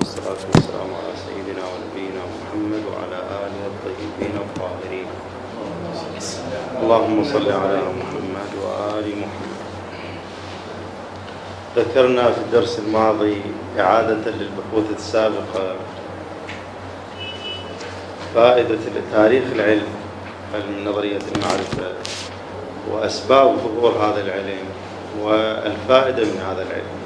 والصلاة والسلام على سيدنا ونبينا محمد وعلى آله الطيبين الطاهرين. اللهم صل على محمد وآل محمد. ذكرنا في الدرس الماضي إعادة للبحوث السابقة فائدة تاريخ العلم، علم نظرية المعرفة، وأسباب ظهور هذا العلم والفائدة من هذا العلم.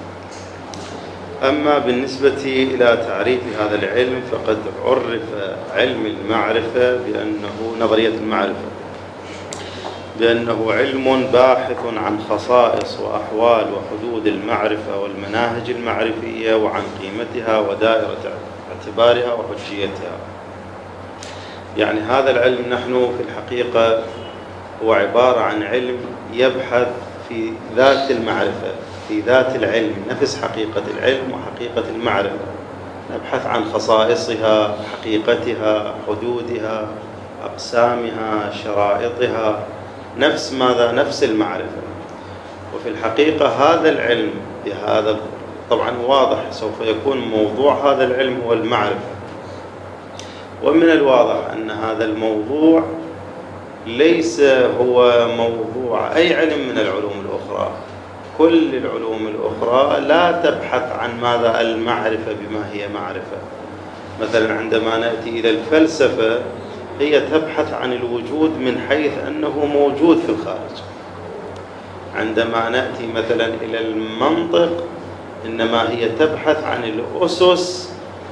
أما بالنسبة إلى تعريف هذا العلم فقد عرف علم المعرفة بأنه نظرية المعرفة بأنه علم باحث عن خصائص وأحوال وحدود المعرفة والمناهج المعرفية وعن قيمتها ودائرة اعتبارها وحجيتها. يعني هذا العلم نحن في الحقيقة هو عبارة عن علم يبحث في ذات المعرفة، في ذات العلم، نفس حقيقة العلم وحقيقة المعرفة. نبحث عن خصائصها، حقيقتها، حدودها، أقسامها، شرائطها، نفس ماذا؟ نفس المعرفة. وفي الحقيقة هذا العلم بهذا طبعا واضح سوف يكون موضوع هذا العلم هو المعرفة، ومن الواضح أن هذا الموضوع ليس هو موضوع أي علم من العلوم الأخرى. كل العلوم الأخرى لا تبحث عن ماذا؟ المعرفة بما هي معرفة. مثلا عندما نأتي إلى الفلسفة هي تبحث عن الوجود من حيث أنه موجود في الخارج. عندما نأتي مثلا إلى المنطق إنما هي تبحث عن الأسس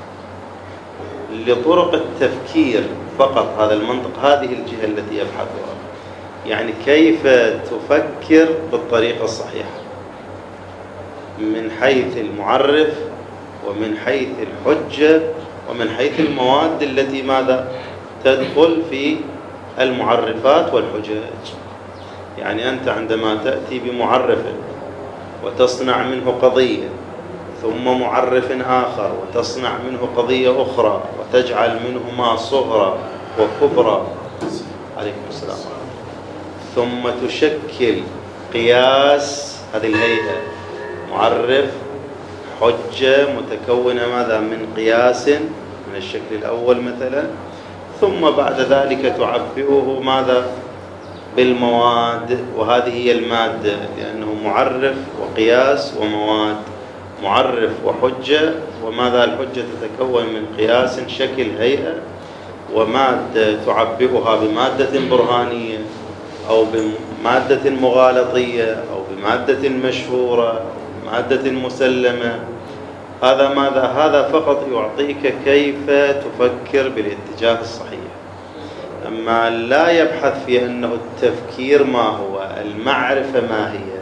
لطرق التفكير فقط. هذا المنطق هذه الجهة التي يبحثها، يعني كيف تفكر بالطريقة الصحيحة من حيث المعرف ومن حيث الحجة ومن حيث المواد التي ماذا تدخل في المعرفات والحجج. يعني أنت عندما تأتي بمعرف وتصنع منه قضية ثم معرف آخر وتصنع منه قضية أخرى وتجعل منهما صغرى وكبرى، عليكم السلام، ثم تشكل قياس هذه الهيئة، معرف حجة متكونة ماذا؟ من قياس من الشكل الأول مثلا، ثم بعد ذلك تعبئه ماذا؟ بالمواد، وهذه هي المادة، لأنه معرف وقياس ومواد، معرف وحجة، وماذا؟ الحجة تتكون من قياس شكل هيئة، ومادة تعبئها بمادة برهانية أو بمادة مغالطية أو بمادة مشهورة أو بمادة مسلمة. هذا ماذا؟ هذا فقط يعطيك كيف تفكر بالاتجاه الصحيح. أما لا يبحث في أنه التفكير ما هو، المعرفة ما هي،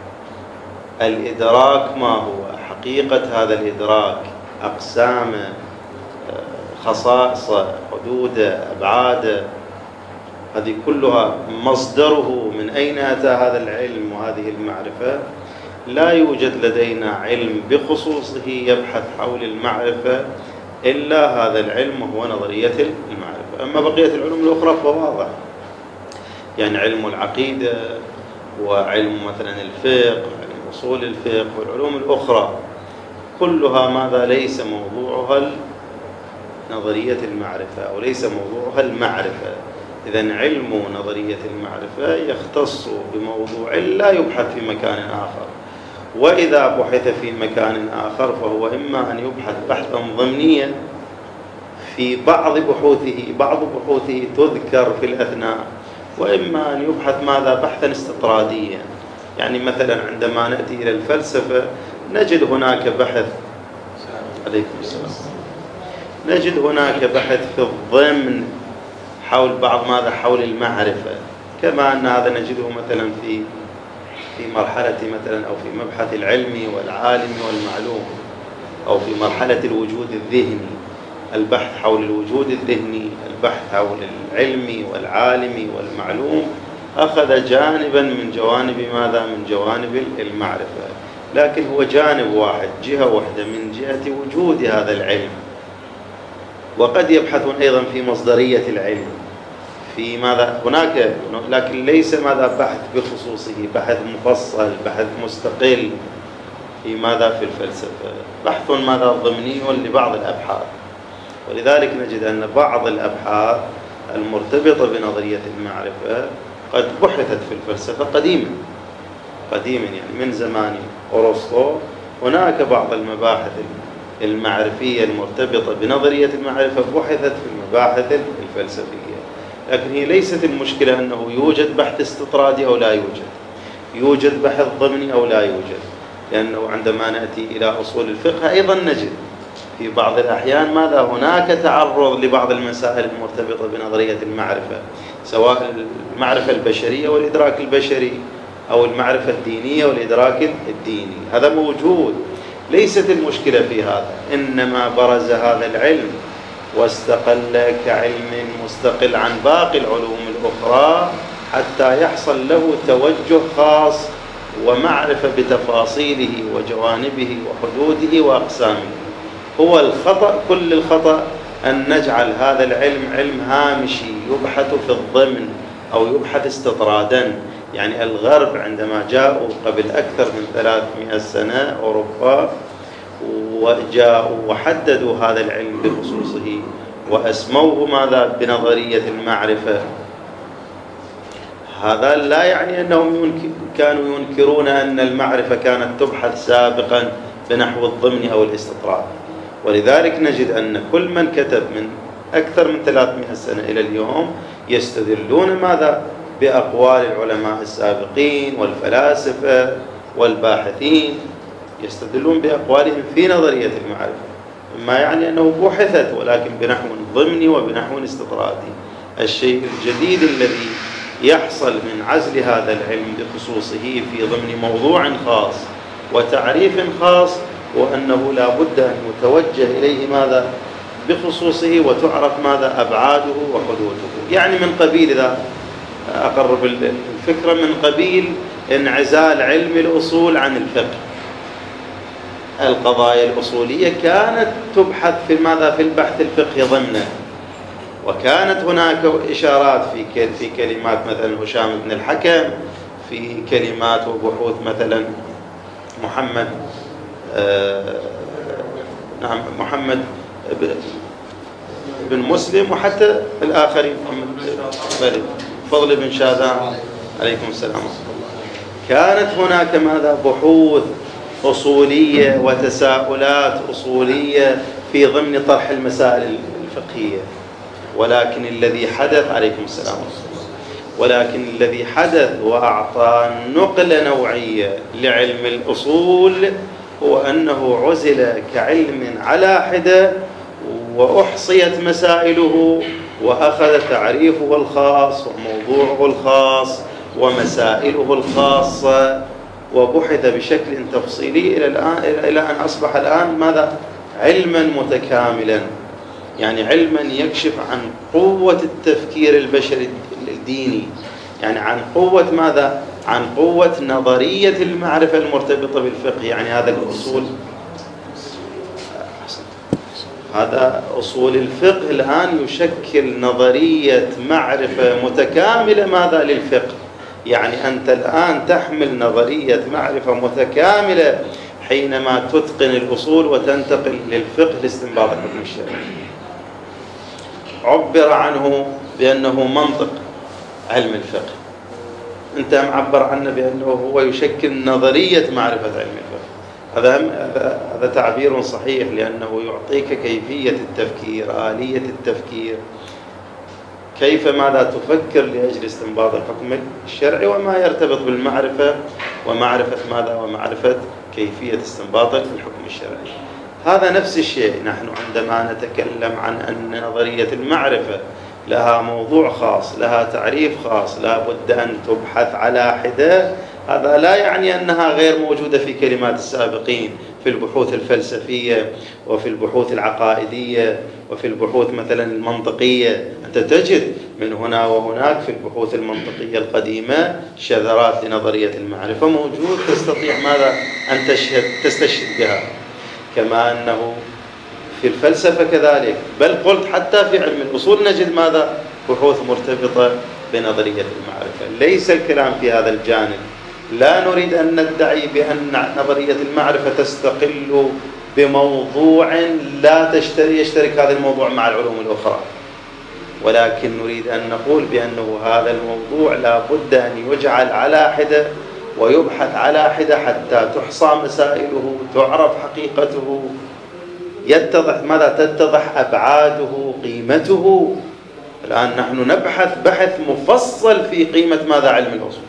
الإدراك ما هو، حقيقة هذا الإدراك، أقسامه، خصائصه، حدوده، أبعاده، هذه كلها مصدره من أين أتى هذا العلم وهذه المعرفة. لا يوجد لدينا علم بخصوصه يبحث حول المعرفة إلا هذا العلم وهو نظرية المعرفة. أما بقية العلوم الأخرى فواضح، يعني علم العقيدة وعلم مثلا الفقه، علم أصول الفقه والعلوم الأخرى كلها ماذا؟ ليس موضوعها نظرية المعرفة أو ليس موضوعها المعرفة. إذن علم نظرية المعرفة يختص بموضوع لا يبحث في مكان آخر، وإذا بحث في مكان آخر فهو إما أن يبحث بحثا ضمنيا في بعض بحوثه تذكر في الأثناء، وإما أن يبحث ماذا؟ بحثا استطراديا. يعني مثلا عندما نأتي إلى الفلسفة نجد هناك بحث، عليكم السلام، نجد هناك بحث في الضمن حول بعض ماذا؟ حول المعرفة، كما أن هذا نجده مثلا في مرحلة مثلا أو في مبحث العلم والعالم والمعلوم، أو في مرحلة الوجود الذهني، البحث حول الوجود الذهني، البحث حول العلم والعالم والمعلوم، أخذ جانبا من جوانب ماذا؟ من جوانب المعرفة، لكن هو جانب واحد، جهة واحدة من جهة وجود هذا العلم. وقد يبحثون أيضا في مصدرية العلم، في ماذا؟ هناك، لكن ليس ماذا؟ بحث بخصوصه، بحث مفصل، بحث مستقل. في ماذا في الفلسفة، بحث ماذا ضمني لبعض الأبحاث. ولذلك نجد أن بعض الأبحاث المرتبطة بنظرية المعرفة قد بحثت في الفلسفة قديما يعني من زمان أرسطو. هناك بعض المباحث المعرفية المرتبطة بنظرية المعرفة بحثت في المباحث الفلسفية، لكن هي ليست المشكلة أنه يوجد بحث استطرادي أو لا يوجد بحث ضمني أو لا يوجد، لأنه عندما نأتي إلى أصول الفقه أيضا نجد في بعض الأحيان ماذا هناك تعرض لبعض المسائل المرتبطة بنظرية المعرفة، سواء المعرفة البشرية والإدراك البشري أو المعرفة الدينية والإدراك الديني. هذا موجود، ليست المشكلة في هذا، إنما برز هذا العلم واستقل كعلم مستقل عن باقي العلوم الأخرى حتى يحصل له توجه خاص ومعرفة بتفاصيله وجوانبه وحدوده وأقسامه. هو الخطأ، كل الخطأ أن نجعل هذا العلم علم هامشي يبحث في الضمن أو يبحث استطرادا. يعني الغرب عندما جاءوا قبل أكثر من 300 سنة أوروبا وجاءوا وحددوا هذا العلم بخصوصه وأسموه ماذا بنظرية المعرفة، هذا لا يعني أنهم كانوا ينكرون أن المعرفة كانت تبحث سابقا بنحو الضمن أو الاستطراد. ولذلك نجد أن كل من كتب من أكثر من 300 سنة إلى اليوم يستدلون ماذا بأقوال العلماء السابقين والفلاسفة والباحثين، يستدلون بأقوالهم في نظرية المعرفة، ما يعني أنه بحثت ولكن بنحو ضمني وبنحو استطرادي. الشيء الجديد الذي يحصل من عزل هذا العلم بخصوصه في ضمن موضوع خاص وتعريف خاص، وأنه لا بد أن يتوجه إليه ماذا بخصوصه وتعرف ماذا أبعاده وحدوده. يعني من قبيل، إذا أقرب الفكرة، من قبيل انعزال علم الأصول عن الفقه. القضايا الأصولية كانت تبحث في ماذا في البحث الفقهي ضمنه، وكانت هناك إشارات في كلمات مثلا هشام بن الحكم، في كلمات وبحوث مثلا محمد بن مسلم، وحتى الآخرين محمد فضل بن شاذان عليكم السلام ورحمة الله. كانت هناك ماذا بحوث أصولية وتساؤلات أصولية في ضمن طرح المسائل الفقهية، ولكن الذي حدث عليكم السلام ولكن الذي حدث وأعطى نقلة نوعية لعلم الأصول هو أنه عزل كعلم على حدة وأحصيت مسائله وأخذ تعريفه الخاص وموضوعه الخاص ومسائله الخاصة وبحث بشكل تفصيلي إلى أن أصبح الآن ماذا علما متكاملا، يعني علما يكشف عن قوة التفكير البشري الديني، يعني عن قوة ماذا؟ عن قوة نظرية المعرفة المرتبطة بالفقه. يعني هذا الأصول، هذا أصول الفقه الآن يشكل نظرية معرفة متكاملة ماذا للفقه. يعني أنت الآن تحمل نظرية معرفة متكاملة حينما تتقن الأصول وتنتقل للفقه لاستنباط الحكم الشرعي. عبر عنه بأنه منطق علم الفقه، أنت معبر عنه بأنه هو يشكل نظرية معرفة علم الفقه. هذا تعبير صحيح، لأنه يعطيك كيفية التفكير، آلية التفكير، كيف ماذا تفكر لأجل استنباط الحكم الشرعي وما يرتبط بالمعرفة ومعرفة ماذا ومعرفة كيفية استنباط الحكم الشرعي. هذا نفس الشيء نحن عندما نتكلم عن أن نظرية المعرفة لها موضوع خاص، لها تعريف خاص، لا بد أن تبحث على حدة. هذا لا يعني أنها غير موجودة في كلمات السابقين في البحوث الفلسفية وفي البحوث العقائدية وفي البحوث مثلا المنطقية. أنت تجد من هنا وهناك في البحوث المنطقية القديمة شذرات لنظرية المعرفة موجود، تستطيع ماذا أن تستشهد بها، كما أنه في الفلسفة كذلك، بل قلت حتى في علم الأصول نجد ماذا بحوث مرتبطة بنظرية المعرفة. ليس الكلام في هذا الجانب لا نريد أن ندعي بأن نظرية المعرفة تستقل بموضوع لا يشترك هذا الموضوع مع العلوم الأخرى، ولكن نريد أن نقول بأنه هذا الموضوع لا بد أن يجعل على حدة ويبحث على حدة حتى تحصى مسائله، تعرف حقيقته، يتضح ماذا تتضح أبعاده، قيمته. الآن نحن نبحث بحث مفصل في قيمة ماذا علم الأصول.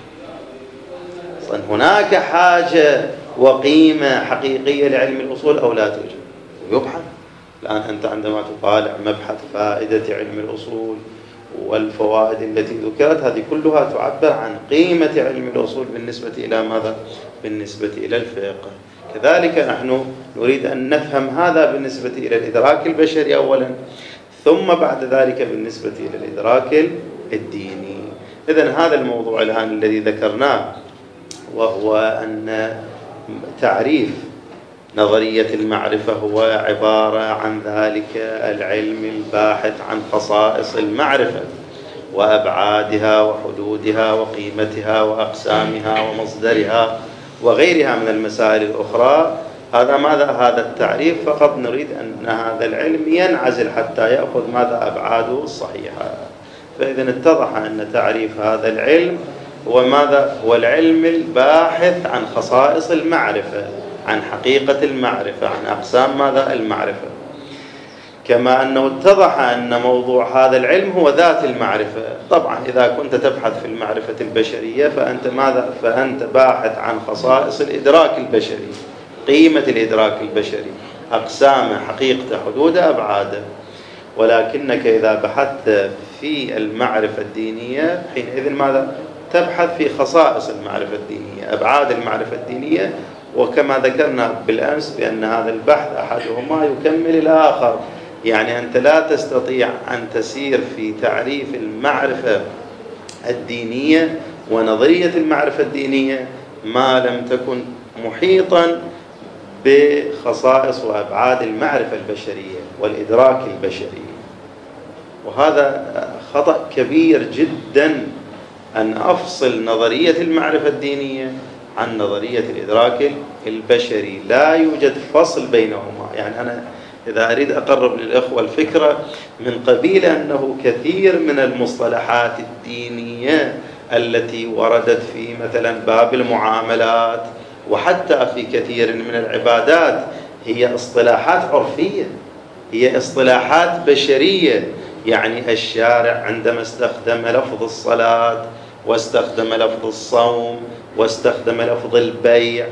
هناك حاجة وقيمة حقيقية لعلم الأصول أو لا توجد؟ يبحث. الآن أنت عندما تطالع مبحث فائدة علم الأصول والفوائد التي ذكرت، هذه كلها تعبر عن قيمة علم الأصول بالنسبة إلى ماذا؟ بالنسبة إلى الفقه. كذلك نحن نريد أن نفهم هذا بالنسبة إلى الإدراك البشري أولا، ثم بعد ذلك بالنسبة إلى الإدراك الديني. إذن هذا الموضوع الآن الذي ذكرناه، وهو أن تعريف نظرية المعرفة هو عبارة عن ذلك العلم الباحث عن خصائص المعرفة وأبعادها وحدودها وقيمتها وأقسامها ومصدرها وغيرها من المسائل الأخرى. هذا ماذا؟ هذا التعريف فقط نريد أن هذا العلم ينعزل حتى يأخذ ماذا؟ أبعاده الصحيحة. فإذا اتضح أن تعريف هذا العلم هو ماذا؟ هو العلم الباحث عن خصائص المعرفة، عن حقيقة المعرفة، عن أقسام ماذا؟ المعرفة. كما أنه اتضح أن موضوع هذا العلم هو ذات المعرفة. طبعا إذا كنت تبحث في المعرفة البشرية فأنت ماذا؟ فأنت باحث عن خصائص الإدراك البشري، قيمة الإدراك البشري، أقسامه، حقيقته، حدوده، أبعاده. ولكنك إذا بحثت في المعرفة الدينية حينئذ ماذا؟ تبحث في خصائص المعرفة الدينية، أبعاد المعرفة الدينية. وكما ذكرنا بالأمس بأن هذا البحث أحدهما يكمل الآخر، يعني أنت لا تستطيع أن تسير في تعريف المعرفة الدينية ونظرية المعرفة الدينية ما لم تكن محيطا بخصائص وأبعاد المعرفة البشرية والإدراك البشري. وهذا خطأ كبير جدا أن أفصل نظرية المعرفة الدينية عن نظرية الإدراك البشري. لا يوجد فصل بينهما. يعني أنا إذا أريد أقرب للإخوة الفكرة من قبيل أنه كثير من المصطلحات الدينية التي وردت في مثلا باب المعاملات وحتى في كثير من العبادات هي اصطلاحات عرفية، هي اصطلاحات بشرية. يعني الشارع عندما استخدم لفظ الصلاة واستخدم لفظ الصوم واستخدم لفظ البيع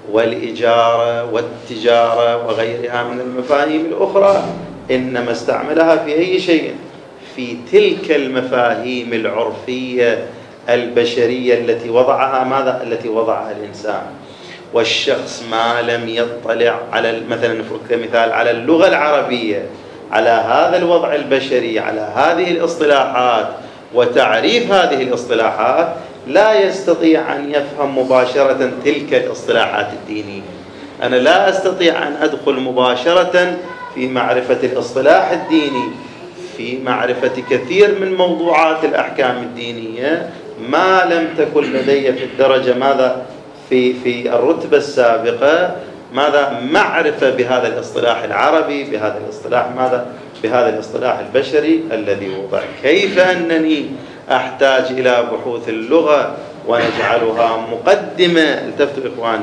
والإجارة والتجارة وغيرها من المفاهيم الأخرى، إنما استعملها في أي شيء؟ في تلك المفاهيم العرفية البشرية التي وضعها ماذا؟ التي وضعها الإنسان. والشخص ما لم يطلع على مثلا كمثال على اللغة العربية، على هذا الوضع البشري، على هذه الاصطلاحات وتعريف هذه الاصطلاحات، لا يستطيع أن يفهم مباشرة تلك الاصطلاحات الدينية. أنا لا أستطيع أن أدخل مباشرة في معرفة الاصطلاح الديني، في معرفة كثير من موضوعات الأحكام الدينية ما لم تكن لدي في الدرجة ماذا؟ في الرتبة السابقة ماذا؟ معرفة بهذا الاصطلاح العربي، بهذا الاصطلاح ماذا؟ بهذا الاصطلاح البشري الذي وضع. كيف أنني أحتاج إلى بحوث اللغة ونجعلها مقدمة، التفتوا إخواني،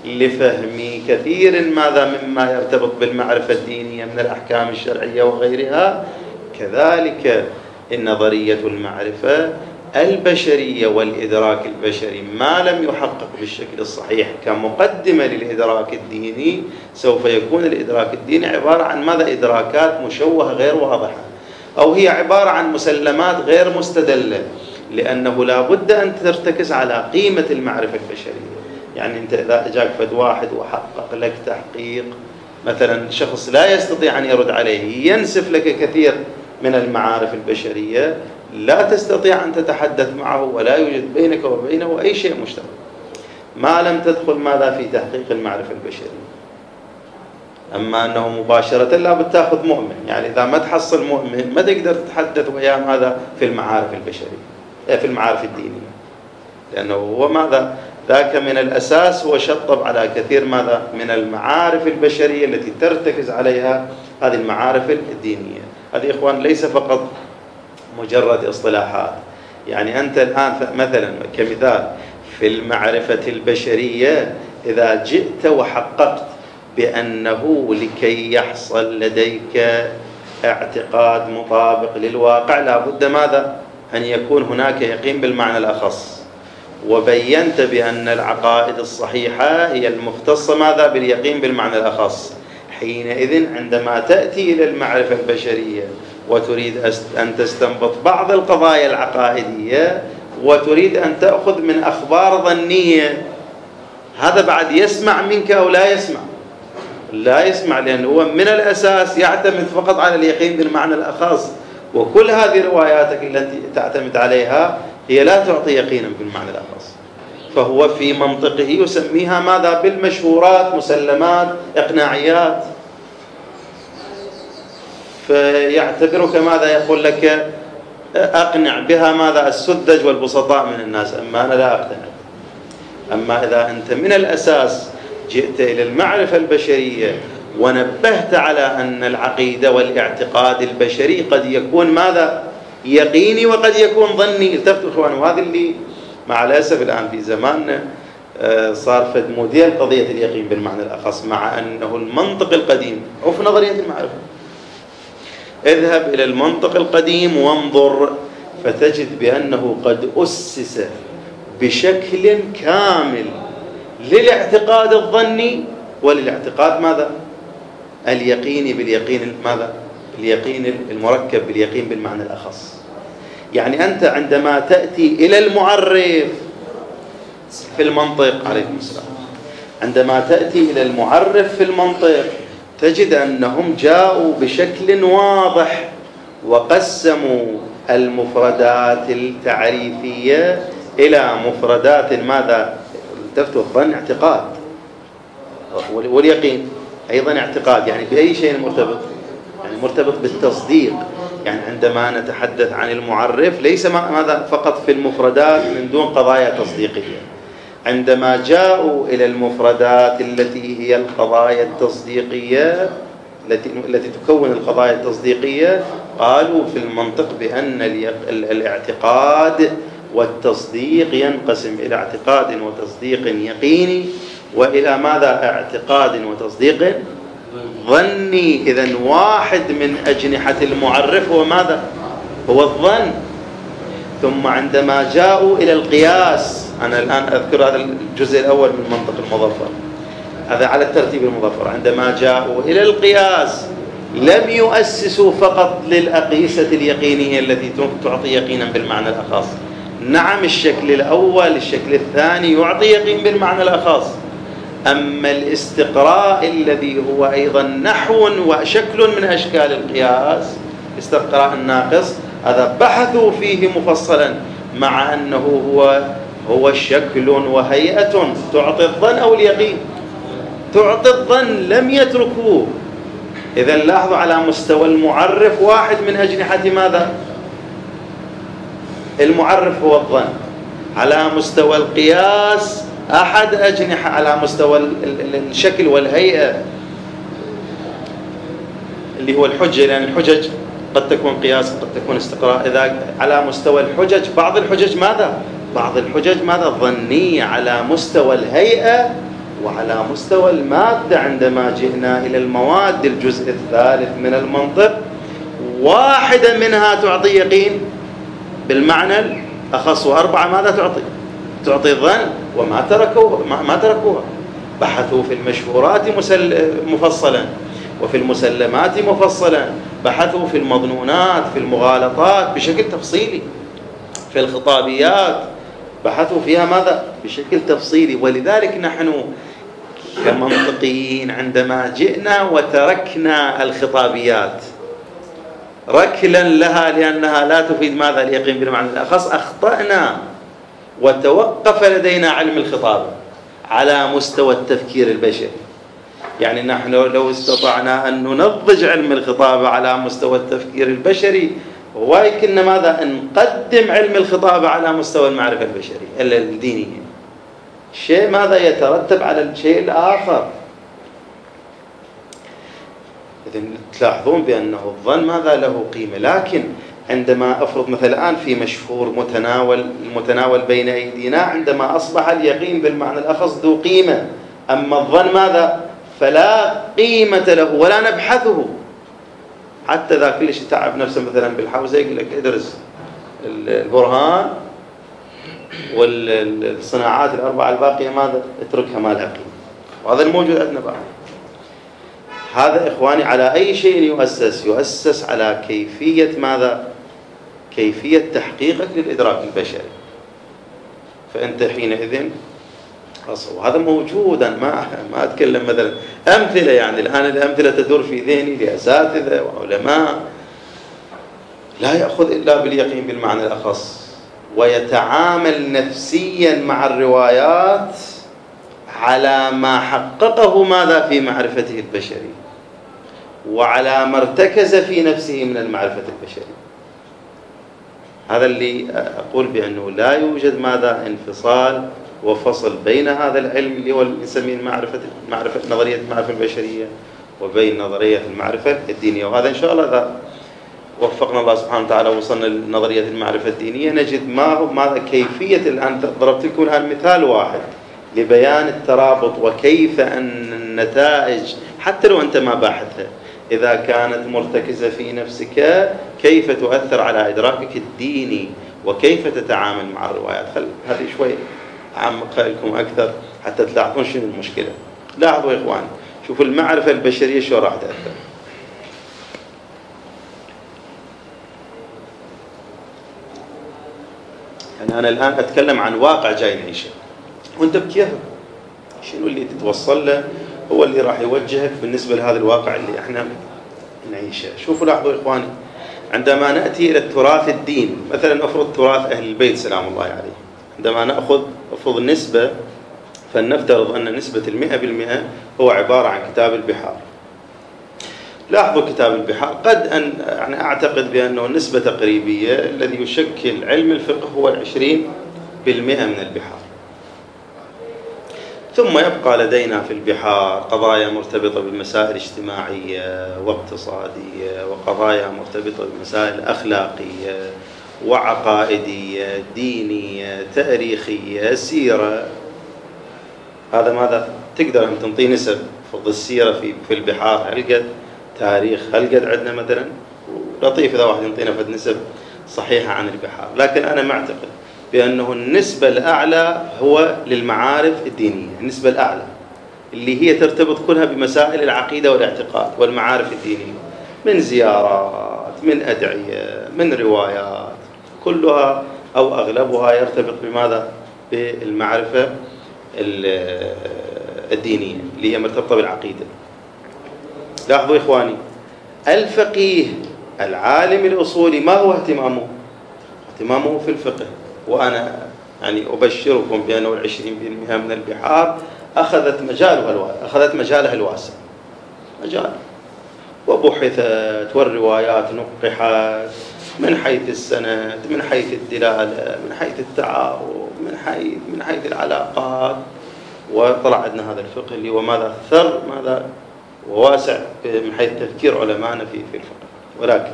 لفهم كثير ماذا مما يرتبط بالمعرفة الدينية من الأحكام الشرعية وغيرها. كذلك النظرية المعرفة البشرية والإدراك البشري ما لم يحقق بالشكل الصحيح كمقدمة للإدراك الديني، سوف يكون الإدراك الديني عبارة عن ماذا؟ إدراكات مشوهة غير واضحة، أو هي عبارة عن مسلمات غير مستدلة، لأنه لا بد أن ترتكز على قيمة المعرفة البشرية. يعني أنت إذا أجاك فد واحد وحقق لك تحقيق مثلا، شخص لا يستطيع أن يرد عليه، ينسف لك كثير من المعارف البشرية، لا تستطيع أن تتحدث معه ولا يوجد بينك وبينه أي شيء مشترك ما لم تدخل ماذا؟ في تحقيق المعرفة البشرية. أما أنه مباشرة لا بتاخذ مؤمن، يعني إذا ما تحصل مؤمن ما تقدر تتحدث وياه ماذا؟ في المعارف البشرية، في المعارف الدينية، لأنه هو ماذا؟ ذاك من الأساس هو شطب على كثير ماذا من المعارف البشرية التي ترتكز عليها هذه المعارف الدينية. هذه إخوان ليس فقط مجرد اصطلاحات. يعني أنت الآن مثلا كمثال في المعرفة البشرية، إذا جئت وحققت بأنه لكي يحصل لديك اعتقاد مطابق للواقع لا بد ماذا؟ أن يكون هناك يقين بالمعنى الأخص، وبينت بأن العقائد الصحيحة هي المختصة ماذا؟ باليقين بالمعنى الأخص. حينئذ عندما تأتي إلى المعرفة البشرية وتريد أن تستنبط بعض القضايا العقائدية وتريد أن تأخذ من أخبار ظنية، هذا بعد يسمع منك أو لا يسمع؟ لا يسمع، لأنه هو من الأساس يعتمد فقط على اليقين بالمعنى الأخص، وكل هذه رواياتك التي تعتمد عليها هي لا تعطي يقينا بالمعنى الأخص. فهو في منطقه يسميها ماذا؟ بالمشهورات، مسلمات، إقناعيات. فيعتبرك ماذا؟ يقول لك أقنع بها ماذا؟ السذج والبسطاء من الناس، أما أنا لا أقتنع. أما إذا أنت من الأساس جئت إلى المعرفة البشرية ونبهت على أن العقيدة والاعتقاد البشري قد يكون ماذا؟ يقيني وقد يكون ظني. التفتوا إخوان، وهذا اللي مع الأسف الآن في زماننا صار فد موديل قضية اليقين بالمعنى الأخص، مع أنه المنطق القديم عرف نظرية المعرفة. اذهب إلى المنطق القديم وانظر فتجد بأنه قد أسس بشكل كامل للاعتقاد الظني وللاعتقاد ماذا؟ اليقيني باليقين ماذا؟ اليقين المركب باليقين بالمعنى الأخص. يعني أنت عندما تأتي إلى المعرف في المنطق، عليكم السلام، عندما تأتي إلى المعرف في المنطق تجد أنهم جاءوا بشكل واضح وقسموا المفردات التعريفية إلى مفردات ماذا؟ التفتوا الظن اعتقاد، واليقين أيضا اعتقاد. يعني بأي شيء مرتبط؟ يعني مرتبط بالتصديق. يعني عندما نتحدث عن المعرف ليس ماذا فقط في المفردات من دون قضايا تصديقية. عندما جاءوا إلى المفردات التي هي القضايا التصديقية التي تكون القضايا التصديقية، قالوا في المنطق بأن الاعتقاد والتصديق ينقسم إلى اعتقاد وتصديق يقيني وإلى ماذا؟ اعتقاد وتصديق ظني. إذن واحد من أجنحة المعرف هو ماذا؟ هو الظن. ثم عندما جاءوا إلى القياس، أنا الآن أذكر هذا الجزء الأول من منطق المظفر، هذا على الترتيب المظفر. عندما جاءوا إلى القياس لم يؤسسوا فقط للأقيسة اليقينية التي تعطي يقينا بالمعنى الأخص. نعم، الشكل الأول الشكل الثاني يعطي يقين بالمعنى الأخص، أما الاستقراء الذي هو أيضا نحو وشكل من أشكال القياس، استقراء الناقص، هذا بحثوا فيه مفصلا، مع أنه هو شكل وهيئة تعطي الظن أو اليقين. تعطي الظن، لم يتركوه. إذا لاحظوا على مستوى المعرف واحد من أجنحة ماذا؟ المعرف هو الظن. على مستوى القياس أحد أجنحة، على مستوى الشكل والهيئة اللي هو الحجة، لأن الحجج قد تكون قياس قد تكون استقراء. إذا على مستوى الحجج بعض الحجج ماذا؟ بعض الحجج ماذا؟ ظنية على مستوى الهيئة وعلى مستوى المادة. عندما جئنا إلى المواد الجزء الثالث من المنطق، واحدة منها تعطي يقين بالمعنى الأخص، وأربعة ماذا تعطي؟ تعطي الظن. وما تركوها، بحثوا في المشهورات مفصلا، وفي المسلمات مفصلا، بحثوا في المظنونات، في المغالطات بشكل تفصيلي، في الخطابيات بحثوا فيها ماذا؟ بشكل تفصيلي. ولذلك نحن كمنطقيين عندما جئنا وتركنا الخطابيات ركلا لها لأنها لا تفيد ماذا؟ اليقين بالمعنى الأخص، أخطأنا وتوقف لدينا علم الخطاب على مستوى التفكير البشري. يعني نحن لو استطعنا أن ننضج علم الخطاب على مستوى التفكير البشري، ويمكن ماذا؟ أن نقدم علم الخطاب على مستوى المعرفة البشرية الدينية. شيء ماذا يترتب على الشيء الآخر. إذن تلاحظون بأنه الظن ماذا له قيمة. لكن عندما أفرض مثلا الآن في مشهور المتناول بين أيدينا، عندما أصبح اليقين بالمعنى الأخص ذو قيمة، أما الظن ماذا فلا قيمة له ولا نبحثه. حتى ذا كل شيء تعب نفسه مثلا بالحوزة يقول لك ادرس البرهان والصناعات الأربعة الباقية ماذا اتركها ما لها قيمة. وهذا الموجود عندنا بعد. هذا إخواني على أي شيء يؤسس على كيفية ماذا؟ كيفية تحقيقك للإدراك البشري. فأنت حينئذ وهذا موجود. أنا ما أتكلم مثلا أمثلة، يعني الآن الأمثلة تدور في ذهني لأساتذة وعلماء لا يأخذ إلا باليقين بالمعنى الأخص، ويتعامل نفسيا مع الروايات على ما حققه ماذا في معرفته البشرية، وعلى ما ارتكز في نفسه من المعرفة البشرية. هذا اللي أقول بأنه لا يوجد ماذا انفصال وفصل بين هذا العلم اللي هو نسميه نظرية المعرفة البشرية وبين نظرية المعرفة الدينية. وهذا إن شاء الله إذا وفقنا الله سبحانه وتعالى وصلنا لنظرية المعرفة الدينية نجد ماذا كيفية. الآن ضربت لكم الآن مثال واحد لبيان الترابط، وكيف أن النتائج حتى لو أنت ما باحثها إذا كانت مرتكزة في نفسك كيف تؤثر على إدراكك الديني وكيف تتعامل مع الروايات. هذه شوي أعمقها لكم أكثر حتى تلاحظون شنو المشكلة. لاحظوا يا إخوان، شوفوا المعرفة البشرية شو راح تأثر. يعني أنا الآن أتكلم عن واقع جاي نعيشه، وأنت بكيفك شنو اللي تتوصل له هو اللي راح يوجهك بالنسبة لهذا الواقع اللي احنا نعيشه. شوفوا لاحظوا يا إخواني، عندما نأتي إلى التراث الدين، مثلا أفرض تراث أهل البيت سلام الله عليه، عندما أفرض النسبة، فلنفترض أن نسبة 100% هو عبارة عن كتاب البحار. لاحظوا كتاب البحار قد أن يعني أعتقد بأنه نسبة تقريبية الذي يشكل علم الفقه هو 20% من البحار. ثم يبقى لدينا في البحار قضايا مرتبطة بالمسائل الاجتماعية واقتصادية، وقضايا مرتبطة بالمسائل أخلاقية وعقائدية دينية تاريخية سيرة. هذا ماذا تقدر أن تنطي نسب؟ فرض السيرة في البحار هل قد تاريخ هل قد عندنا مثلا؟ لطيف إذا واحد ينطينا فد نسب صحيحة عن البحار. لكن أنا معتقد بأنه النسبة الأعلى هو للمعارف الدينية، النسبة الأعلى اللي هي ترتبط كلها بمسائل العقيدة والاعتقاد والمعارف الدينية، من زيارات، من أدعية، من روايات، كلها أو أغلبها يرتبط بماذا؟ بالمعرفة الدينية اللي هي مرتبطة بالعقيدة. لاحظوا إخواني، الفقيه العالم الأصولي ما هو اهتمامه؟ اهتمامه في الفقه. وأنا يعني أبشركم بأنه 20% من البحار أخذت مجالها الواسع، مجال، وبحثت والروايات نقحت من حيث السند، من حيث الدلالة، من حيث التعارض، من حيث العلاقات، وطلع عندنا هذا الفقه اللي هو ماذا ثر ماذا وواسع من حيث تفكير علمائنا في الفقه. ولكن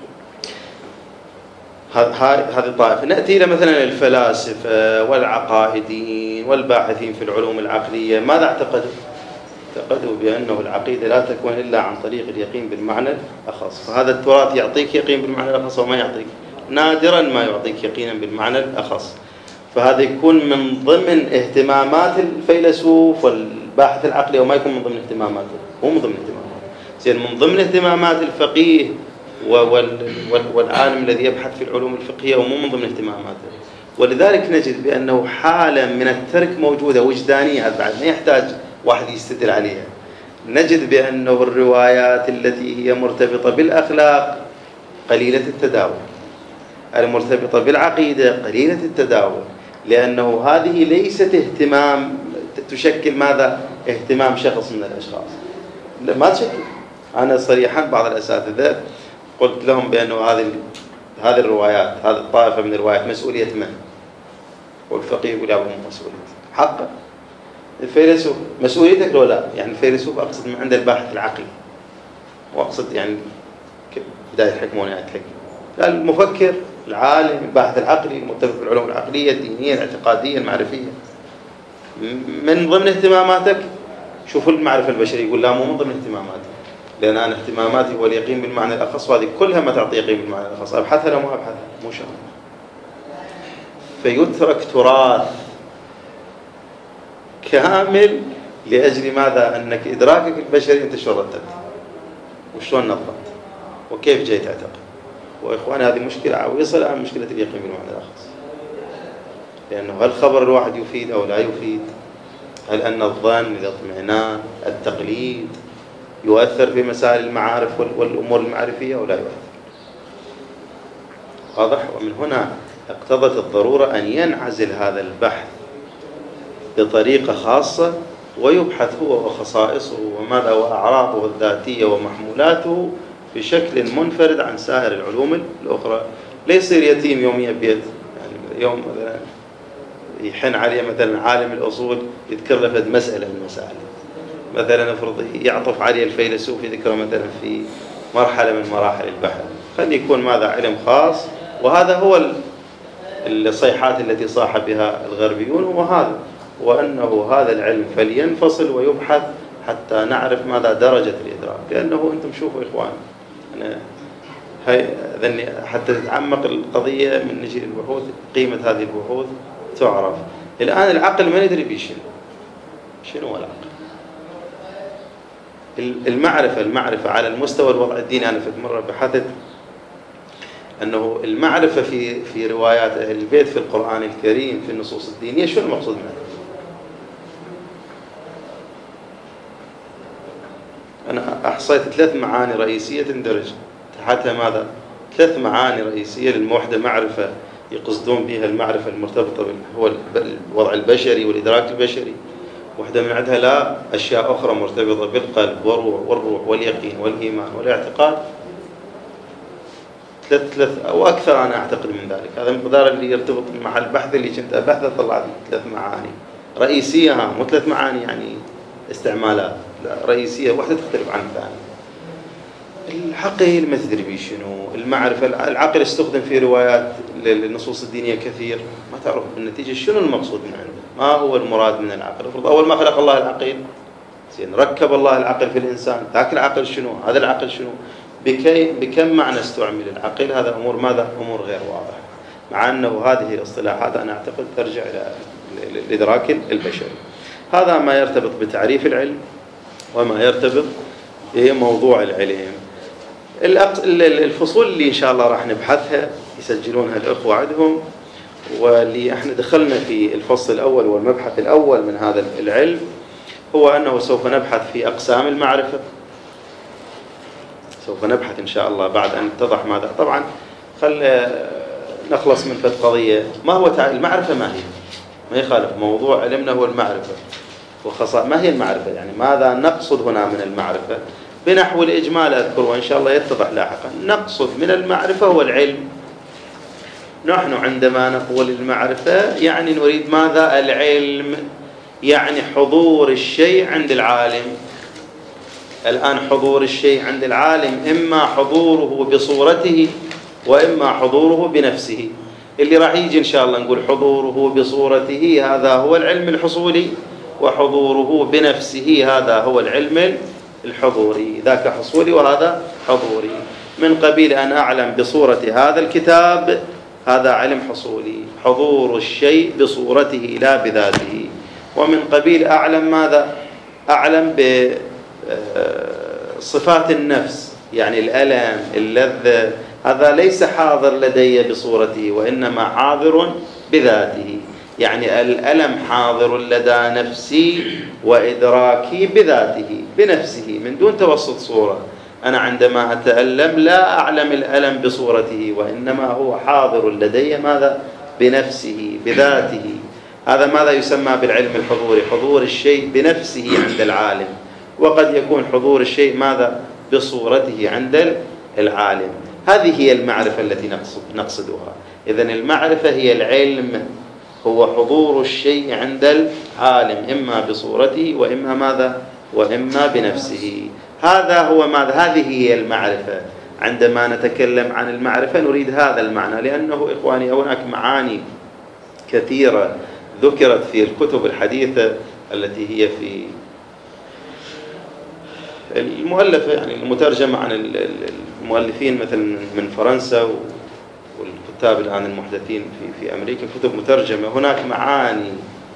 هذه الطائفة. نأتي إلى مثلا الفلاسفة والعقائدين والباحثين في العلوم العقلية، ماذا اعتقدوا؟ اعتقدوا بأنه العقيدة لا تكون إلا عن طريق اليقين بالمعنى الأخص. فهذا التراث يعطيك يقين بالمعنى الأخص وما يعطيك، نادرا ما يعطيك يقينا بالمعنى الأخص. فهذا يكون من ضمن اهتمامات الفيلسوف والباحث العقلي، وما يكون من ضمن اهتماماته، مو من ضمن اهتماماته. من ضمن اهتمامات الفقيه والعالم الذي يبحث في العلوم الفقهية ومو من ضمن اهتماماته. ولذلك نجد بأنه حالة من الترك موجودة وجدانية، هذا بعد ما يحتاج واحد يستدل عليها. نجد بأنه الروايات التي هي مرتبطة بالأخلاق قليلة التداول، المرتبطة بالعقيدة قليلة التداول، لأنه هذه ليست اهتمام تشكل ماذا؟ اهتمام شخص من الأشخاص، ما تشكل. أنا صريحا بعض الأساتذة قلت لهم بأنه هذه الروايات، هذه الطائفة من الروايات مسؤولية من؟ والفقيه يقول يا أبو مسؤولية حقا الفيلسوف مسؤوليتك لو لا، يعني الفيلسوف أقصد من عند الباحث العقلي، وأقصد يعني بداية الحكمة ونهاية الحكمة. المفكر العالم الباحث العقلي المتفق في العلوم العقلية الدينية الاعتقادية المعرفية، من ضمن اهتماماتك شوف المعرفة البشرية، يقول لا مو من ضمن اهتماماتي، لأن أنا اهتماماتي هو اليقين بالمعنى الأخص، وهذه كلها ما تعطي يقين بالمعنى الأخص، أبحثها لو ما أبحثها مو شرط. فيترك تراث كامل لأجل ماذا؟ أنك إدراكك البشري أنت شو رتبت وشلون نظمت وكيف جاي تعتقد. وإخواني هذه مشكلة عويصة عن مشكلة اليقين بالمعنى الأخص، لأنه هل خبر الواحد يفيد أو لا يفيد؟ هل أن الظن الاطمئنان التقليد يؤثر في مسائل المعارف والأمور المعرفية أو لا يؤثر؟ واضح؟ ومن هنا اقتضت الضرورة أن ينعزل هذا البحث بطريقة خاصة ويبحث هو وخصائصه وماذا وأعراضه الذاتية ومحمولاته بشكل منفرد عن سائر العلوم الأخرى. لا يصير يتيم يوم يبيت، يعني يوم مثلا يحن عليه مثلا عالم الأصول يذكر له فد مسألة من المسائل، مثلا افرض يعطف عليه الفيلسوف يذكره مثلا في مرحلة من مراحل البحث، خلي يكون ماذا علم خاص. وهذا هو الصيحات التي صاح بها الغربيون، وهذا وأنه هذا العلم فلينفصل ويبحث حتى نعرف ماذا درجة الإدراك. لأنه أنتم شوفوا إخوان، حتى تتعمق القضية من نجي البحوث، قيمة هذه البحوث تعرف. الآن العقل ما ندري به شنو هو العقل. المعرفة على المستوى الوضع الديني، أنا في مرة بحثت أنه المعرفة في روايات أهل البيت في القرآن الكريم في النصوص الدينية شو المقصود منها؟ أنا أحصيت 3 معاني رئيسية تندرج تحتها ماذا؟ 3 معاني رئيسية للموحدة معرفة يقصدون بها المعرفة المرتبطة هو الوضع البشري والإدراك البشري. واحدة من عندها لا أشياء أخرى مرتبطة بالقلب والروح واليقين والإيمان والاعتقاد، 3 أو أكثر أنا أعتقد من ذلك. هذا المقدار اللي يرتبط مع البحث اللي كنت أبحثه، طلعت 3 معاني رئيسية، مو 3 معاني يعني استعمالات، لا رئيسية، واحدة تختلف عن الثانية. العقل ما تدري بيه شنو، المعرفة العقل استخدم في روايات للنصوص الدينية كثير، ما تعرف بالنتيجة شنو المقصود من عنده، ما هو المراد من العقل. أول ما خلق الله العقل زين، ركب الله العقل في الإنسان، ذاك العقل شنو، هذا العقل شنو، بكم معنى استعمل العقل، هذا أمور ماذا؟ أمور غير واضحة، مع أنه هذه الاصطلاحات أنا أعتقد ترجع إلى الإدراك البشري. هذا ما يرتبط بتعريف العلم وما يرتبط بموضوع العلم. الفصول اللي إن شاء الله راح نبحثها يسجلونها الأخوة عندهم، واللي احنا دخلنا في الفصل الأول والمبحث الأول من هذا العلم، هو أنه سوف نبحث في أقسام المعرفة. سوف نبحث إن شاء الله بعد أن اتضح ماذا. طبعا خل نخلص من فت قضية، ما هو المعرفة، ما هي، ما يخالف موضوع علمنا هو المعرفة ما هي المعرفة، يعني ماذا نقصد هنا من المعرفة بنحو الإجمال أذكر، وإن شاء الله يتضح لاحقا. نقصد من المعرفة هو العلم. نحن عندما نقول المعرفة يعني نريد ماذا؟ العلم، يعني حضور الشيء عند العالم. الآن حضور الشيء عند العالم إما حضوره بصورته وإما حضوره بنفسه. اللي راح يجي إن شاء الله نقول حضوره بصورته هذا هو العلم الحصولي، وحضوره بنفسه هذا هو العلم الحضوري، ذاك حصولي وهذا حضوري. من قبيل أن أعلم بصورة هذا الكتاب هذا علم حصولي، حضور الشيء بصورته لا بذاته. ومن قبيل أعلم ماذا؟ أعلم بصفات النفس، يعني الألم اللذة، هذا ليس حاضر لدي بصورته وإنما حاضر بذاته، يعني الألم حاضر لدى نفسي وإدراكي بذاته بنفسه من دون توسط صورة. أنا عندما أتألم لا أعلم الألم بصورته وإنما هو حاضر لدي ماذا؟ بنفسه بذاته. هذا ماذا يسمى بالعلم الحضوري؟ حضور الشيء بنفسه عند العالم، وقد يكون حضور الشيء ماذا؟ بصورته عند العالم. هذه هي المعرفة التي نقصدها. إذن المعرفة هي العلم هو حضور الشيء عند العالم إما بصورته وإما ماذا؟ وإما بنفسه. هذا هو ماذا؟ هذه هي المعرفة. عندما نتكلم عن المعرفة نريد هذا المعنى، لأنه إخواني هناك معاني كثيرة ذكرت في الكتب الحديثة التي هي في المؤلفة، يعني المترجمة عن المؤلفين مثلا من فرنسا والكتاب الآن المحدثين في أمريكا، كتب مترجمة. هناك معاني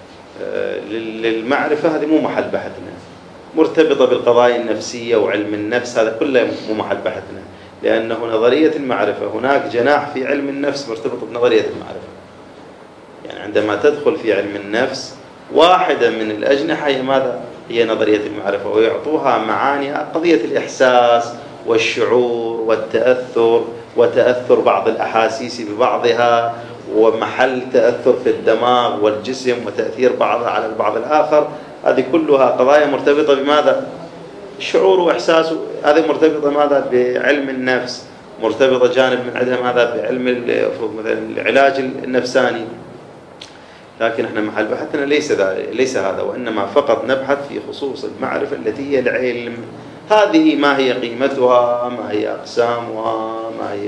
للمعرفة هذه مو محل بحثنا، مرتبطة بالقضايا النفسية وعلم النفس، هذا كله مو محل بحثنا، لأنه نظرية المعرفة هناك جناح في علم النفس مرتبط بنظرية المعرفة. يعني عندما تدخل في علم النفس واحدة من الأجنحة هي ماذا؟ هي نظرية المعرفة، ويعطوها معاني قضية الإحساس والشعور والتأثر، وتأثر بعض الأحاسيس ببعضها، ومحل تأثر في الدماغ والجسم، وتأثير بعضها على البعض الآخر. هذه كلها قضايا مرتبطة بماذا؟ الشعور وإحساسه. هذه مرتبطة ماذا؟ بعلم النفس، مرتبطة جانب من عندها ماذا؟ بعلم مثلا العلاج النفساني. لكن احنا محل بحثنا ليس هذا، وإنما فقط نبحث في خصوص المعرفة التي هي العلم. هذه ما هي قيمتها، ما هي أقسامها، ما هي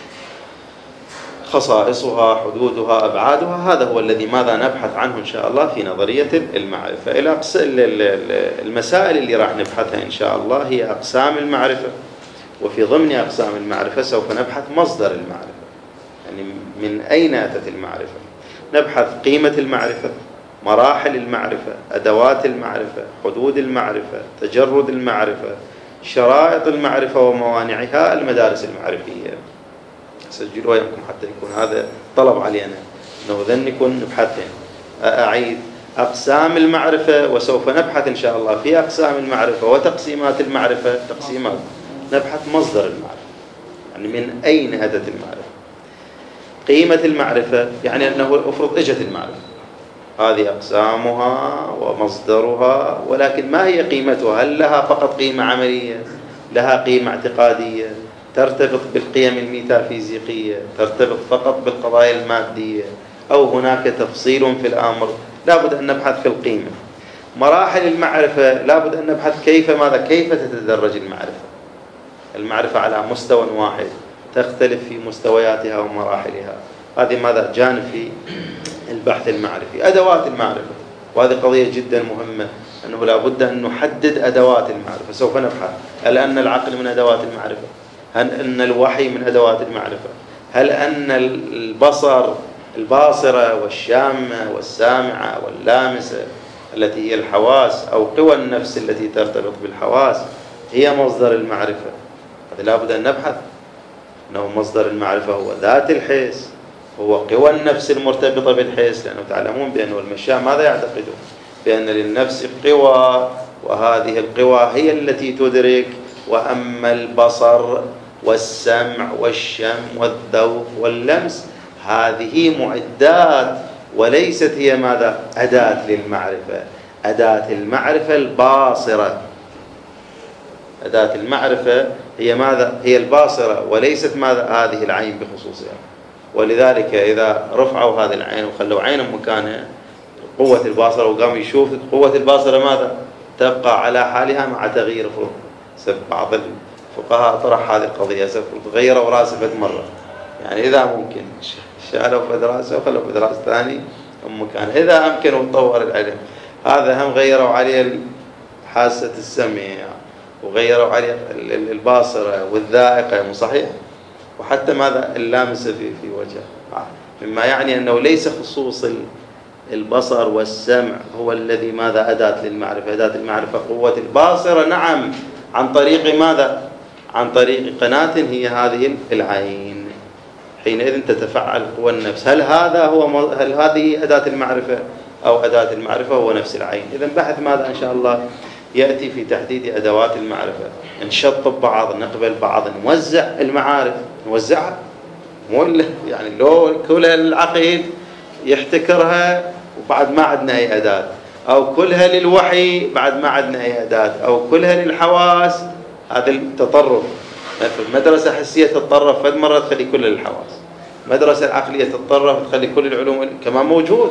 خصائصها، حدودها، أبعادها. هذا هو الذي ماذا نبحث عنه إن شاء الله في نظرية المعرفة. المسائل اللي راح نبحثها إن شاء الله هي أقسام المعرفة، وفي ضمن أقسام المعرفة سوف نبحث مصدر المعرفة، يعني من أين أتت المعرفة. نبحث قيمة المعرفة، مراحل المعرفة، أدوات المعرفة، حدود المعرفة، تجرد المعرفة، شرائط المعرفة وموانعها، المدارس المعرفية. سجلوها يمكن حتى يكون هذا طلب علينا أنه ذن نكون نبحثين. أعيد: أقسام المعرفة، وسوف نبحث إن شاء الله في أقسام المعرفة وتقسيمات المعرفة. تقسيمات، نبحث مصدر المعرفة، يعني من أين أتت المعرفة. قيمة المعرفة، يعني أنه أفرض إجت المعرفة، هذه أقسامها ومصدرها، ولكن ما هي قيمتها؟ هل لها فقط قيمة عملية؟ لها قيمة اعتقادية؟ ترتبط بالقيم الميتافيزيقية؟ ترتبط فقط بالقضايا المادية؟ أو هناك تفصيل في الأمر؟ لابد أن نبحث في القيمة. مراحل المعرفة، لابد أن نبحث كيف تتدرج المعرفة على مستوى واحد، تختلف في مستوياتها ومراحلها. هذه ماذا؟ جانب في البحث المعرفي. أدوات المعرفة، وهذه قضية جدا مهمة، أنه لابد أن نحدد أدوات المعرفة. سوف نبحث: هل أن العقل من أدوات المعرفة؟ هل أن الوحي من أدوات المعرفة؟ هل أن الباصرة والشامة والسامعة واللامسة التي هي الحواس، أو قوى النفس التي ترتبط بالحواس، هي مصدر المعرفة؟ هذا لابد أن نبحث. أنه مصدر المعرفة هو ذات الحس، هو قوى النفس المرتبطة بالحس، لأنه تعلمون بأنه المشاة ماذا يعتقدون؟ بأن للنفس قوى، وهذه القوى هي التي تدرك، وأما البصر والسمع والشم والذوق واللمس هذه معدات، وليست هي ماذا؟ أداة للمعرفة. أداة المعرفة الباصرة. أداة المعرفة هي ماذا؟ هي الباصرة، وليست ماذا؟ هذه العين بخصوصها. ولذلك إذا رفعوا هذه العين وخلوا عين مكانها، قوة الباصرة، وقام يشوف، قوة الباصرة ماذا؟ تبقى على حالها مع تغيير فرض. بعض الفقهاء طرح هذه القضية: غيروا راسه فد مرة، يعني إذا ممكن شالوا فد راسه وخلوا فد راس ثاني مكانه، إذا أمكن وتطور العلم. هذا هم غيروا عليه حاسة السمع، وغيروا عليه الباصرة والذائقة، مو صحيح؟ وحتى ماذا؟ اللامسة في وجهه، مما يعني أنه ليس خصوص البصر والسمع هو الذي ماذا؟ أداة للمعرفة. أداة المعرفة قوة الباصرة، نعم، عن طريق ماذا؟ عن طريق قناة هي هذه العين. حينئذ تتفعل قوى النفس. هل هذه أداة المعرفة، أو أداة المعرفة هو نفس العين؟ إذن بحث ماذا إن شاء الله يأتي في تحديد أدوات المعرفة. نشطب بعض، نقبل بعض، نوزع المعارف، نوزعها، يعني لو كل العقيد يحتكرها وبعد ما عندنا أي أداة، أو كلها للوحي بعد ما عندنا أي أداة، أو كلها للحواس. هذا التطرف، مدرسة حسية تتطرف فد مرة تخلي كل الحواس، المدرسة العقلية تتطرف تخلي كل العلوم كمان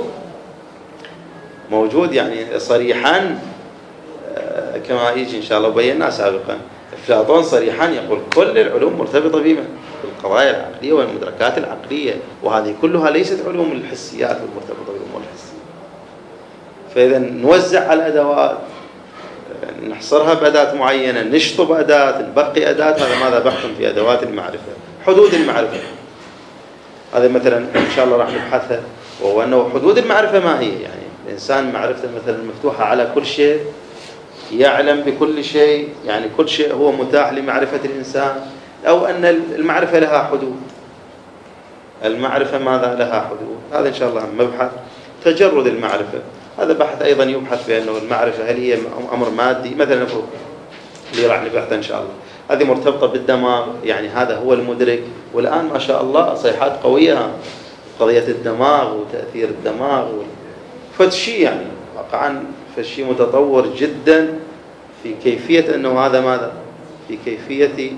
موجود يعني صريحا، كما يجي إن شاء الله وبيناه سابقا. أفلاطون صريحا يقول كل العلوم مرتبطة بما بالقضايا العقلية والمدركات العقلية، وهذه كلها ليست علوم الحسيات المرتبطة بالأمور الحسية. فإذا نوزع الأدوات، نحصرها بأداة معينة، نشطب أداة، نبقي أداة، هذا ماذا بحث في أدوات المعرفة، حدود المعرفة. هذا مثلا إن شاء الله راح نبحثها، وهو أنه حدود المعرفة ما هي. يعني الإنسان معرفته مثلا مفتوحة على كل شيء، يعلم بكل شيء، يعني كل شيء هو متاح لمعرفة الإنسان، أو أن المعرفة لها حدود. المعرفة ماذا لها حدود؟ هذا إن شاء الله مبحث. تجرد المعرفة، هذا بحث أيضا يبحث بأنه المعرفة هل هي أمر مادي مثلا، اللي راح نبحثه إن شاء الله، هذه مرتبطة بالدماغ، يعني هذا هو المدرك. والآن ما شاء الله صيحات قوية قضية الدماغ وتأثير الدماغ فشي، يعني واقعا فشي متطور جدا في كيفية أنه هذا ماذا، في كيفية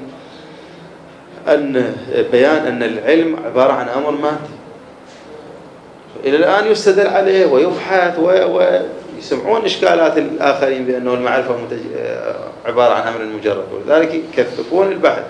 أن بيان أن العلم عبارة عن أمر مادي. إلى الآن يستدل عليه ويبحث ويسمعون إشكالات الآخرين بأنه المعرفة عبارة عن أمر مجرد، ولذلك يكثفون البحث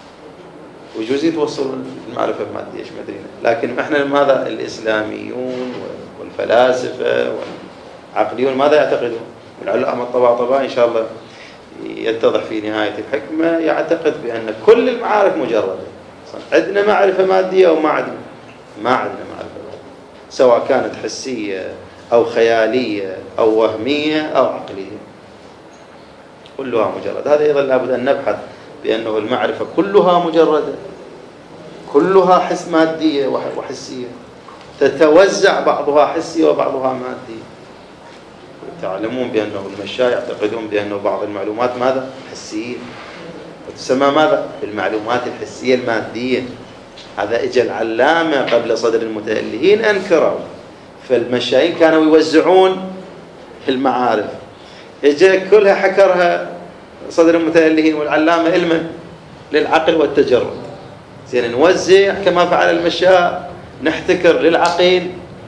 ويجوز يتوصلون المعرفة المادية إيش مدرينا. لكن إحنا ماذا، الإسلاميون والفلاسفة والعقليون ماذا يعتقدون؟ والعلماء الطباطباء إن شاء الله يتضح في نهاية الحكمة يعتقد بأن كل المعارف مجردة. عندنا معرفة مادية أو ما عندنا معرفة مادية، سواء كانت حسية أو خيالية أو وهمية أو عقلية، كلها مجرد. هذا أيضا لابد أن نبحث بأنه المعرفة كلها مجردة، كلها حس مادية وحسية، تتوزع بعضها حسي وبعضها مادي. تعلمون بأنه المشاة يعتقدون بأنه بعض المعلومات ماذا، حسية، وتسمى ماذا، بالمعلومات الحسية المادية. هذا إجا العلامة قبل صدر المتألهين أنكروا، فالمشايين كانوا يوزعون المعارف، إجا كلها حكرها صدر المتألهين والعلامة علما للعقل والتجرد. زين نوزع كما فعل المشاة، نحتكر للعقل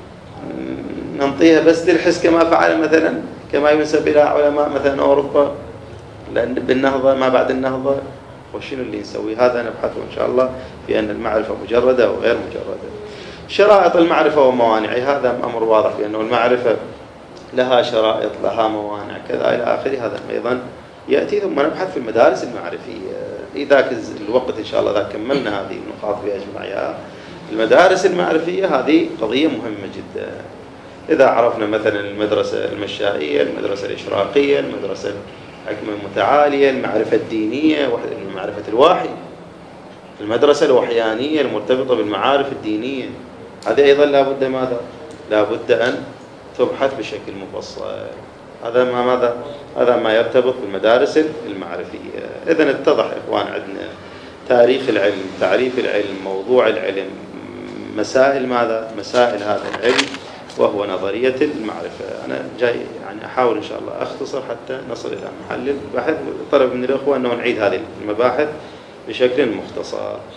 ننطيها بس للحس كما فعل مثلا، كما ينسب إلى علماء مثلا أوروبا لأن بالنهضة ما بعد النهضة. وشنو اللي نسوي؟ هذا نبحثه إن شاء الله في أن المعرفة مجردة وغير مجردة. شرائط المعرفة وموانعها، هذا أمر واضح بأنه المعرفة لها شرائط لها موانع كذا إلى آخره. هذا أيضا يأتي. ثم نبحث في المدارس المعرفية في ذاك الوقت إن شاء الله إذا كملنا هذه النقاط بأجمعها. المدارس المعرفية هذه قضية مهمة جدا. إذا عرفنا مثلا المدرسة المشائية، المدرسة الإشراقية، المدرسة الحكمة المتعالية، المعرفة الدينية، معرفة الوحي، المدرسة الوحيانية المرتبطة بالمعارف الدينية، هذه أيضا لابد ماذا؟ لابد أن تبحث بشكل مفصل. هذا ماذا؟ هذا ما يرتبط بالمدارس المعرفية. إذن اتضح إخوان عندنا تاريخ العلم، تعريف العلم، موضوع العلم، مسائل ماذا؟ مسائل هذا العلم وهو نظرية المعرفة. أنا جاي يعني أحاول إن شاء الله أختصر حتى نصل إلى محل البحث. طلب من الأخوة أنه نعيد هذه المباحث بشكل مختصر.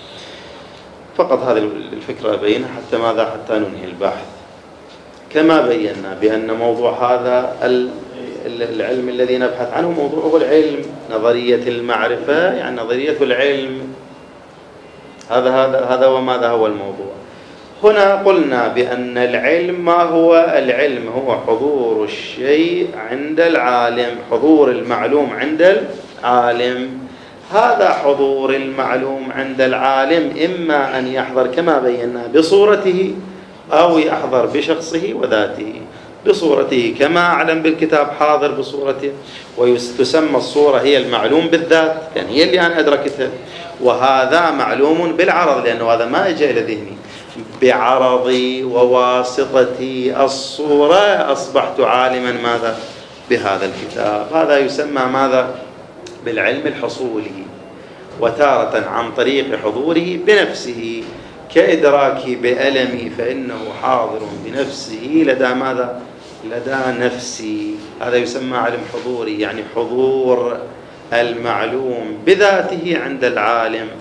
فقط هذه الفكرة بينها حتى ماذا؟ حتى ننهي البحث. كما بينا بأن موضوع هذا العلم الذي نبحث عنه موضوعه العلم، نظرية المعرفة، يعني نظرية العلم. هذا وماذا هو الموضوع. هنا قلنا بأن العلم ما هو العلم؟ هو حضور الشيء عند العالم، حضور المعلوم عند العالم. هذا حضور المعلوم عند العالم إما أن يحضر كما بينا بصورته أو يحضر بشخصه وذاته. بصورته كما أعلم بالكتاب حاضر بصورته، وتسمى الصورة هي المعلوم بالذات، يعني هي اللي أنا أدركتها. وهذا معلوم بالعرض، لأنه هذا ما إجا إلى ذهني. بعرضي وواسطتي الصورة أصبحت عالما ماذا؟ بهذا الكتاب. هذا يسمى ماذا؟ بالعلم الحصولي. وتارة عن طريق حضوره بنفسه، كإدراكي بألمي فإنه حاضر بنفسه لدى ماذا؟ لدى نفسي. هذا يسمى علم حضوري، يعني حضور المعلوم بذاته عند العالم.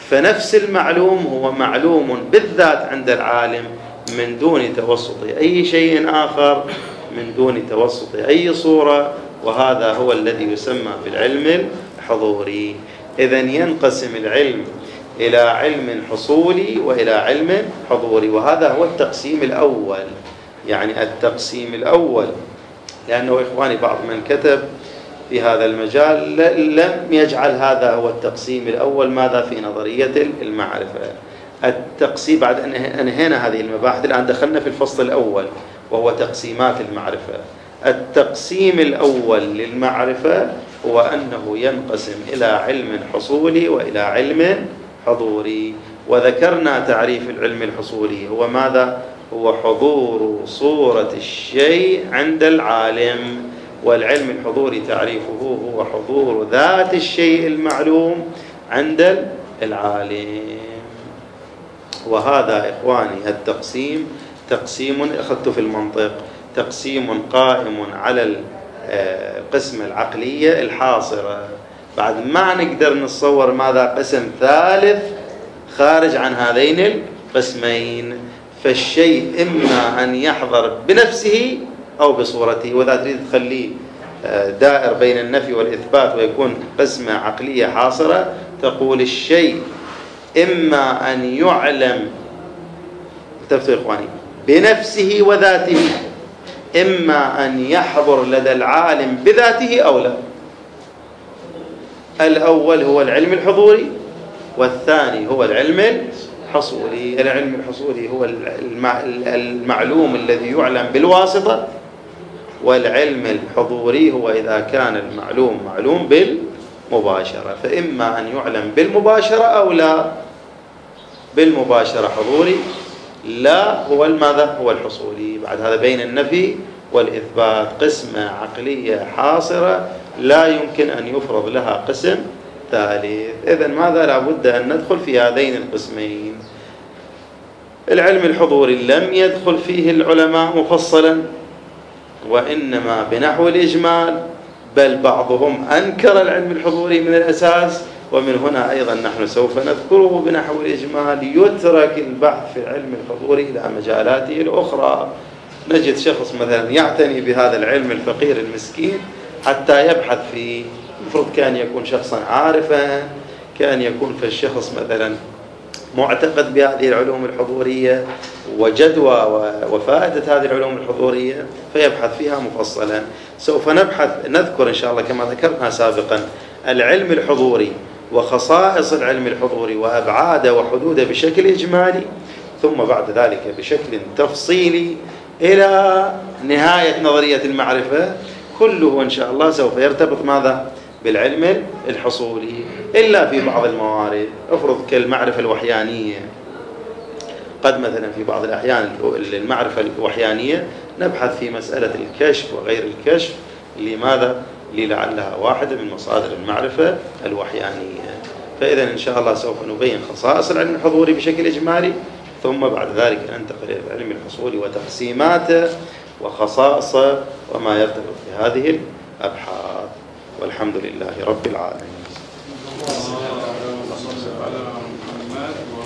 فنفس المعلوم هو معلوم بالذات عند العالم من دون توسط أي شيء آخر، من دون توسط أي صورة، وهذا هو الذي يسمى بالعلم الحضوري. إذن ينقسم العلم إلى علم حصولي وإلى علم حضوري، وهذا هو التقسيم الأول. يعني التقسيم الأول، لأنه إخواني بعض من كتب في هذا المجال لم يجعل هذا هو التقسيم الأول. ماذا في نظرية المعرفة؟ التقسيم بعد أن أنهينا هذه المباحث الآن دخلنا في الفصل الأول وهو تقسيمات المعرفة. التقسيم الأول للمعرفة هو أنه ينقسم إلى علم حصولي وإلى علم حضوري. وذكرنا تعريف العلم الحصولي هو ماذا؟ هو حضور صورة الشيء عند العالم. والعلم الحضوري تعريفه هو حضور ذات الشيء المعلوم عند العالم. وهذا إخواني التقسيم تقسيم أخذت في المنطق، تقسيم قائم على القسمة العقلية الحاصرة. بعد ما نقدر نتصور ماذا قسم ثالث خارج عن هذين القسمين. فالشيء إما أن يحضر بنفسه أو بصورته، وإذا تريد تخليه دائر بين النفي والإثبات ويكون قسمة عقلية حاصرة، تقول الشيء إما أن يعلم تفتوا إخواني بنفسه وذاته، إما أن يحضر لدى العالم بذاته أو لا. الأول هو العلم الحضوري والثاني هو العلم الحصولي. العلم الحصولي هو المعلوم الذي يعلم بالواسطة، والعلم الحضوري هو إذا كان المعلوم معلوم بالمباشرة. فإما أن يعلم بالمباشرة أو لا. بالمباشرة حضوري، لا هو ماذا؟ هو الحصولي. بعد هذا بين النفي والإثبات قسمة عقلية حاصرة لا يمكن أن يفرض لها قسم ثالث. إذن ماذا؟ لابد أن ندخل في هذين القسمين. العلم الحضوري لم يدخل فيه العلماء مفصلا، وإنما بنحو الإجمال، بل بعضهم أنكر العلم الحضوري من الأساس، ومن هنا أيضا نحن سوف نذكره بنحو الإجمال. يترك البحث في العلم الحضوري إلى مجالاته الأخرى. نجد شخص مثلا يعتني بهذا العلم الفقير المسكين حتى يبحث فيه. المفروض كان يكون شخصا عارفا، كان يكون في الشخص مثلا معتقد بهذه العلوم الحضورية وجدوى وفائدة هذه العلوم الحضورية فيبحث فيها مفصلا. سوف نذكر إن شاء الله كما ذكرنا سابقا العلم الحضوري وخصائص العلم الحضوري وأبعاده وحدوده بشكل إجمالي، ثم بعد ذلك بشكل تفصيلي إلى نهاية نظرية المعرفة. كله إن شاء الله سوف يرتبط ماذا؟ بالعلم الحصولي، إلا في بعض الموارد. افرض كالمعرفة الوحيانية، قد مثلا في بعض الأحيان المعرفة الوحيانية نبحث في مسألة الكشف وغير الكشف. لماذا؟ لعلها واحدة من مصادر المعرفة الوحيانية. فإذا إن شاء الله سوف نبين خصائص العلم الحضوري بشكل إجمالي، ثم بعد ذلك ننتقل إلى العلم الحصولي وتقسيماته وخصائصه وما يرتبط بهذه الأبحاث. والحمد لله رب العالمين.